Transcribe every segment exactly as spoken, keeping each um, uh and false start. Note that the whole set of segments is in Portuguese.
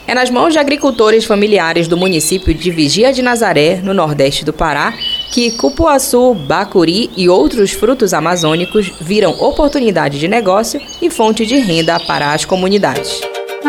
É nas mãos de agricultores familiares do município de Vigia de Nazaré, no nordeste do Pará, que cupuaçu, bacuri e outros frutos amazônicos viram oportunidade de negócio e fonte de renda para as comunidades.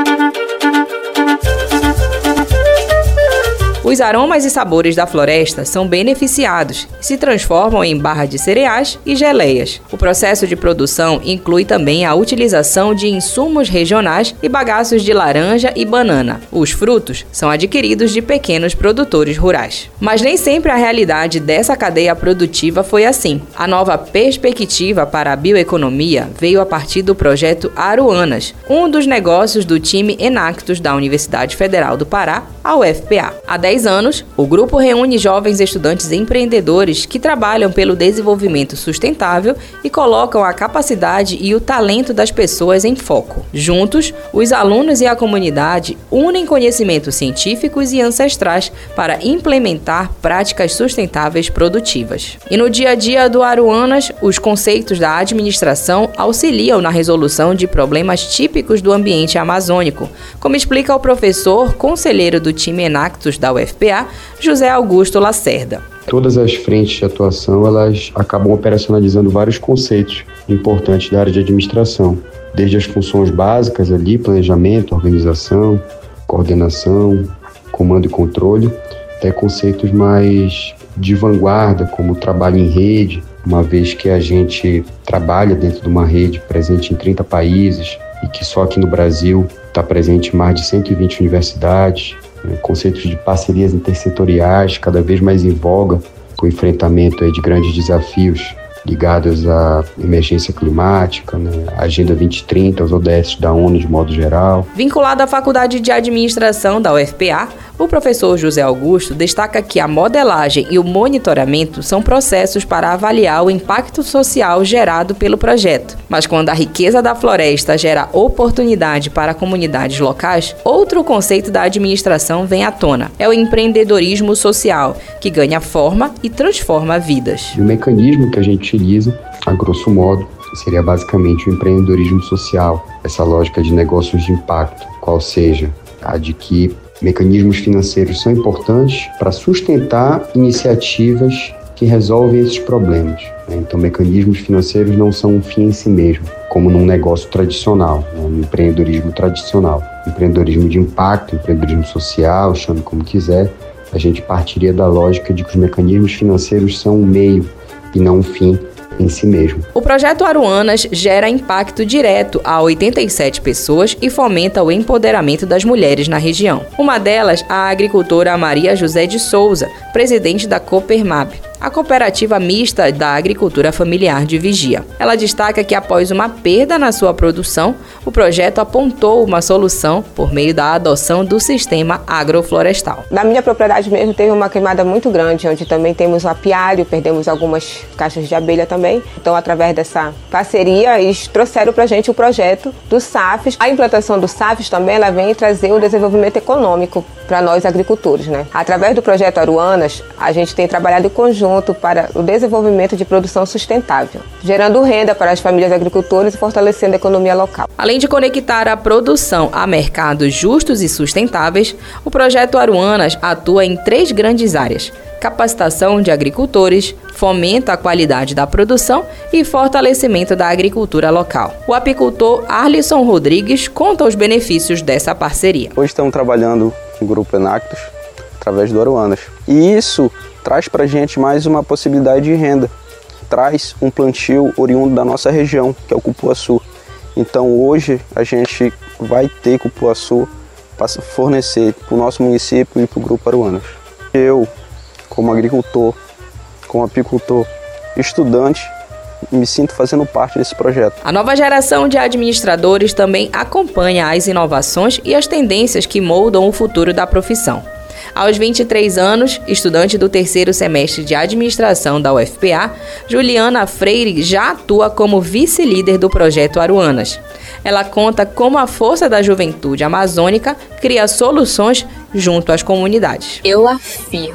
Os aromas e sabores da floresta são beneficiados e se transformam em barra de cereais e geleias. O processo de produção inclui também a utilização de insumos regionais e bagaços de laranja e banana. Os frutos são adquiridos de pequenos produtores rurais. Mas nem sempre a realidade dessa cadeia produtiva foi assim. A nova perspectiva para a bioeconomia veio a partir do projeto Aruanas, um dos negócios do time Enactus da Universidade Federal do Pará, a U F P A. Há dez anos, o grupo reúne jovens estudantes empreendedores que trabalham pelo desenvolvimento sustentável e colocam a capacidade e o talento das pessoas em foco. Juntos, os alunos e a comunidade unem conhecimentos científicos e ancestrais para implementar práticas sustentáveis produtivas. E no dia a dia do Aruanas, os conceitos da administração auxiliam na resolução de problemas típicos do ambiente amazônico, como explica o professor conselheiro do time Enactus da U F P A, José Augusto Lacerda. Todas as frentes de atuação, elas acabam operacionalizando vários conceitos importantes da área de administração, desde as funções básicas ali, planejamento, organização, coordenação, comando e controle, até conceitos mais de vanguarda, como o trabalho em rede, uma vez que a gente trabalha dentro de uma rede presente em trinta países e que só aqui no Brasil está presente em mais de cento e vinte universidades, né, conceitos de parcerias intersetoriais cada vez mais em voga com o enfrentamento aí de grandes desafios ligados à emergência climática, né, a Agenda vinte trinta, os O D S da ONU de modo geral. Vinculado à Faculdade de Administração da U F P A, o professor José Augusto destaca que a modelagem e o monitoramento são processos para avaliar o impacto social gerado pelo projeto. Mas quando a riqueza da floresta gera oportunidade para comunidades locais, outro conceito da administração vem à tona. É o empreendedorismo social, que ganha forma e transforma vidas. O mecanismo que a gente utiliza, a grosso modo, seria basicamente o empreendedorismo social, essa lógica de negócios de impacto, qual seja a de que mecanismos financeiros são importantes para sustentar iniciativas que resolvem esses problemas. Então, mecanismos financeiros não são um fim em si mesmo, como num negócio tradicional, né? No empreendedorismo tradicional. Empreendedorismo de impacto, empreendedorismo social, chame como quiser, a gente partiria da lógica de que os mecanismos financeiros são um meio e não um fim em si mesmo. O projeto Aruanas gera impacto direto a oitenta e sete pessoas e fomenta o empoderamento das mulheres na região. Uma delas, a agricultora Maria José de Souza, presidente da Copermab, a cooperativa mista da agricultura familiar de Vigia. Ela destaca que após uma perda na sua produção, o projeto apontou uma solução por meio da adoção do sistema agroflorestal. Na minha propriedade mesmo teve uma queimada muito grande, onde também temos o apiário, perdemos algumas caixas de abelha também. Então, através dessa parceria, eles trouxeram para a gente o projeto do SAFES. A implantação do SAFES também ela vem trazer um desenvolvimento econômico para nós agricultores, né? Através do projeto Aruanas, a gente tem trabalhado em conjunto para o desenvolvimento de produção sustentável, gerando renda para as famílias agricultoras e fortalecendo a economia local. Além de conectar a produção a mercados justos e sustentáveis, o projeto Aruanas atua em três grandes áreas: capacitação de agricultores, fomenta a qualidade da produção e fortalecimento da agricultura local. O apicultor Arlisson Rodrigues conta os benefícios dessa parceria. Hoje estamos trabalhando no Grupo Enactus através do Aruanas. E isso traz para a gente mais uma possibilidade de renda. Traz um plantio oriundo da nossa região, que é o cupuaçu. Então hoje a gente vai ter cupuaçu para fornecer para o nosso município e para o Grupo Aruanas. Eu, como agricultor, como apicultor, estudante, me sinto fazendo parte desse projeto. A nova geração de administradores também acompanha as inovações e as tendências que moldam o futuro da profissão. Aos vinte e três anos, estudante do terceiro semestre de administração da U F P A, Juliana Freire já atua como vice-líder do projeto Aruanas. Ela conta como a força da juventude amazônica cria soluções junto às comunidades. Eu afirmo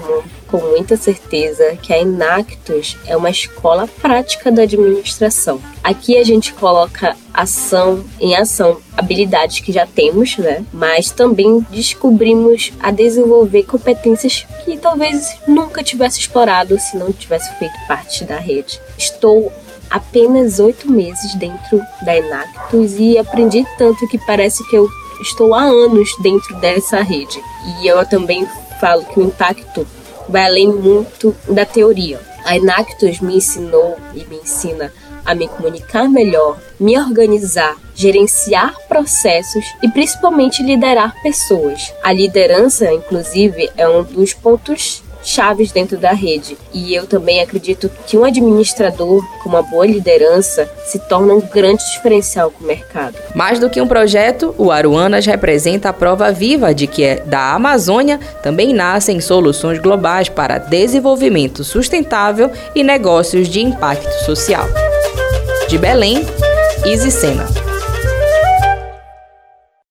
com muita certeza que a Enactus é uma escola prática da administração. Aqui a gente coloca ação em ação, habilidades que já temos, né? Mas também descobrimos a desenvolver competências que talvez nunca tivesse explorado se não tivesse feito parte da rede. Estou apenas oito meses dentro da Enactus e aprendi tanto que parece que eu estou há anos dentro dessa rede. E eu também falo que o impacto vai além muito da teoria. A Enactus me ensinou e me ensina a me comunicar melhor, me organizar, gerenciar processos e principalmente liderar pessoas. A liderança, inclusive, é um dos pontos chaves dentro da rede. E eu também acredito que um administrador com uma boa liderança se torna um grande diferencial com o mercado. Mais do que um projeto, o Aruanas representa a prova viva de que da Amazônia também nascem soluções globais para desenvolvimento sustentável e negócios de impacto social. De Belém, Izzy Sena.